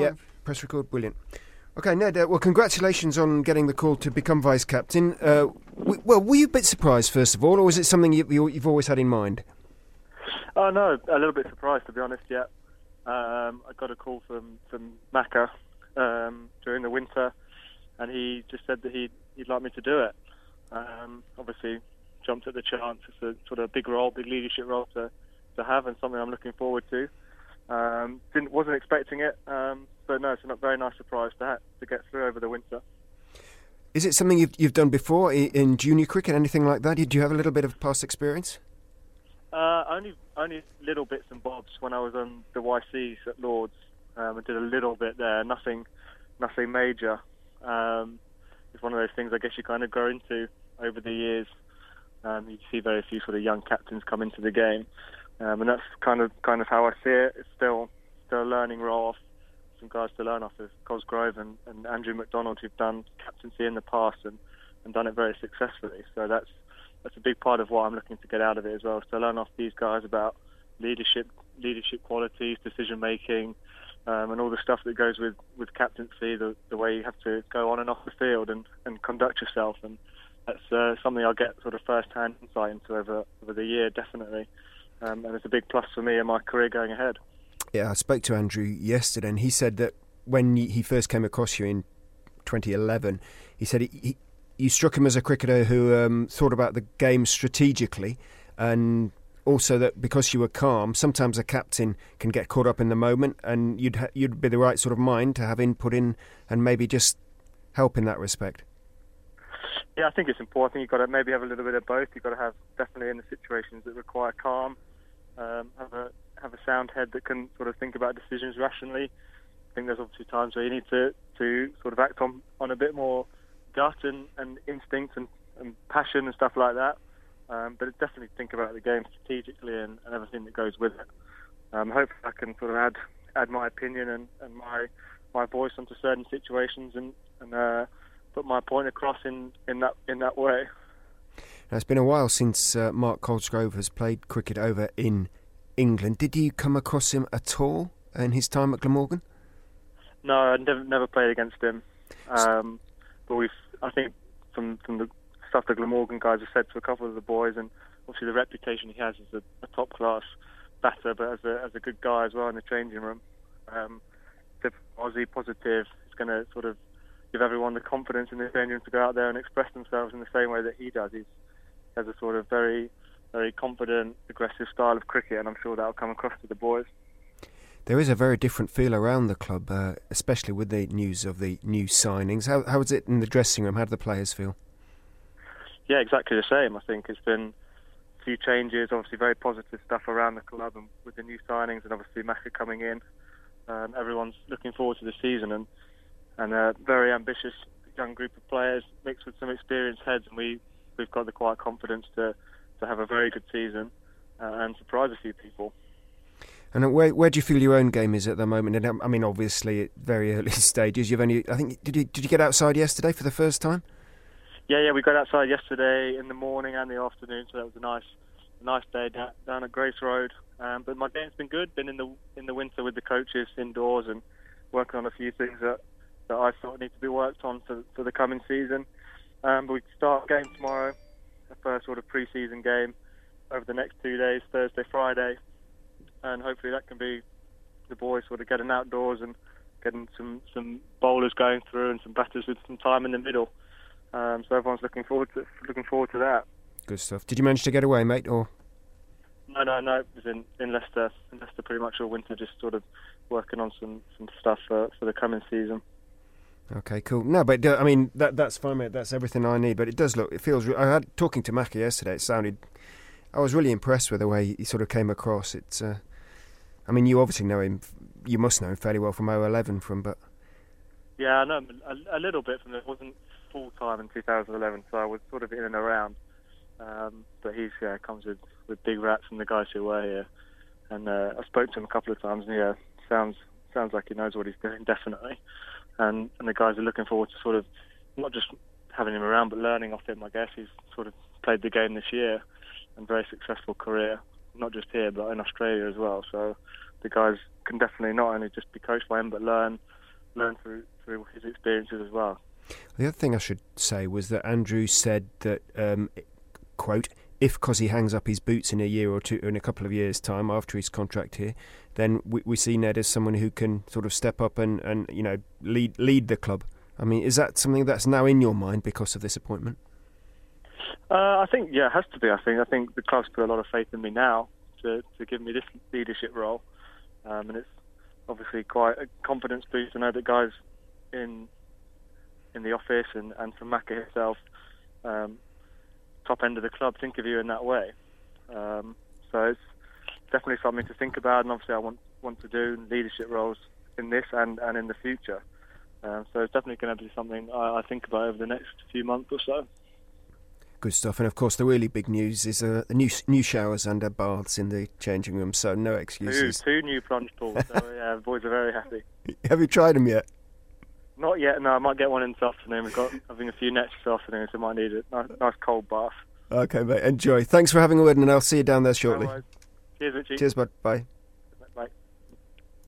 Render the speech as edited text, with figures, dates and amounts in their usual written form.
Yeah, press record, brilliant. Okay, Ned, well, congratulations on getting the call to become vice-captain. Were you a bit surprised, first of all, or was it something you've always had in mind? Oh, no, a little bit surprised, to be honest, yeah. I got a call from Macca during the winter, and he just said that he'd like me to do it. Obviously, jumped at the chance. It's a sort of big role, big leadership role to have, and something I'm looking forward to. Wasn't expecting it, but no, it's a very nice surprise to get through over the winter. Is it something you've done before in junior cricket, anything like that? Do you have a little bit of past experience? Only little bits and bobs when I was on the YCs at Lords. I did a little bit there, nothing major. It's one of those things I guess you kind of grow into over the years. You see very few sort of young captains come into the game, and that's kind of how I see it. It's still a learning role off some guys to learn off, of Cosgrove and Andrew McDonald, who've done captaincy in the past and done it very successfully. So that's a big part of what I'm looking to get out of it as well, is to learn off these guys about leadership qualities, decision making, and all the stuff that goes with captaincy, the way you have to go on and off the field and conduct yourself. And that's something I'll get sort of first-hand insight into over the year, definitely. And it's a big plus for me in my career going ahead. Yeah, I spoke to Andrew yesterday, and he said that when he first came across you in 2011, he said you struck him as a cricketer who thought about the game strategically, and also that because you were calm, sometimes a captain can get caught up in the moment, and you'd be the right sort of mind to have input in and maybe just help in that respect. Yeah, I think it's important. You've got to maybe have a little bit of both. You've got to have, definitely in the situations that require calm, have a sound head that can sort of think about decisions rationally. I think there's obviously times where you need to sort of act on a bit more gut and instinct and passion and stuff like that. But it's definitely think about the game strategically and everything that goes with it. Hopefully I can sort of add my opinion and my voice onto certain situations and put my point across in that way. Now, it's been a while since Mark Cosgrove has played cricket over in England. Did you come across him at all in his time at Glamorgan? No, I never played against him. But I think from the stuff the Glamorgan guys have said to a couple of the boys, and obviously the reputation he has as a top class batter, but as a good guy as well in the changing room. Aussie positive. He's going to sort of give everyone the confidence in the changing room to go out there and express themselves in the same way that he does. He has a sort of very, very confident, aggressive style of cricket, and I'm sure that'll come across to the boys. There is a very different feel around the club, especially with the news of the new signings. How is it in the dressing room? How do the players feel? Yeah, exactly the same. I think it's been a few changes, obviously very positive stuff around the club, and with the new signings and obviously Macca coming in. Everyone's looking forward to the season, and a very ambitious young group of players mixed with some experienced heads, and we've got the quiet confidence to have a very good season and surprise a few people. And where do you feel your own game is at the moment? And I mean, obviously, at very early stages. Did you get outside yesterday for the first time? Yeah, we got outside yesterday in the morning and the afternoon, so that was a nice day down at Grace Road. But my game's been good. Been in the winter with the coaches indoors and working on a few things that I thought need to be worked on for the coming season. But we start a game tomorrow, a first sort of pre-season game over the next 2 days, Thursday, Friday. And hopefully that can be the boys sort of getting outdoors and getting some bowlers going through and some batters with some time in the middle. So everyone's looking forward to that. Good stuff. Did you manage to get away, mate? Or No. It was in Leicester. In Leicester pretty much all winter, just sort of working on some stuff for the coming season. Okay, cool. No, but I mean that's fine, mate. That's everything I need. But it feels. I had talking to Macca yesterday. I was really impressed with the way he sort of came across. It's. I mean, you obviously know him. You must know him fairly well from 011 but. Yeah, I know him a little bit from it. Wasn't full time in 2011, so I was sort of in and around. But he's comes with big rats and the guys who were here, and I spoke to him a couple of times, and sounds like he knows what he's doing, definitely. And the guys are looking forward to sort of not just having him around, but learning off him. I guess he's sort of played the game this year and very successful career, not just here but in Australia as well. So the guys can definitely not only just be coached by him, but learn through his experiences as well. The other thing I should say was that Andrew said that, quote, if Cosy hangs up his boots in a year or two, in a couple of years' time after his contract here, then we see Ned as someone who can sort of step up and lead the club. I mean, is that something that's now in your mind because of this appointment? I think, yeah, it has to be. I think the club's put a lot of faith in me now to give me this leadership role, and it's obviously quite a confidence boost to know that guys in the office and from Maka himself, top end of the club, think of you in that way. So it's definitely something to think about, and obviously I want to do leadership roles in this and in the future. So it's definitely going to be something I think about over the next few months or so. Good stuff. And of course the really big news is the new showers and baths in the changing room, so no excuses. Two new plunge pools, so yeah, the boys are very happy. Have you tried them yet? Not yet, no. I might get one in this afternoon. We've got having a few nets this afternoon, so I might need a nice cold bath. Okay, mate, enjoy. Thanks for having a word, and I'll see you down there shortly. Cheers, Richie. Cheers, bud. Bye.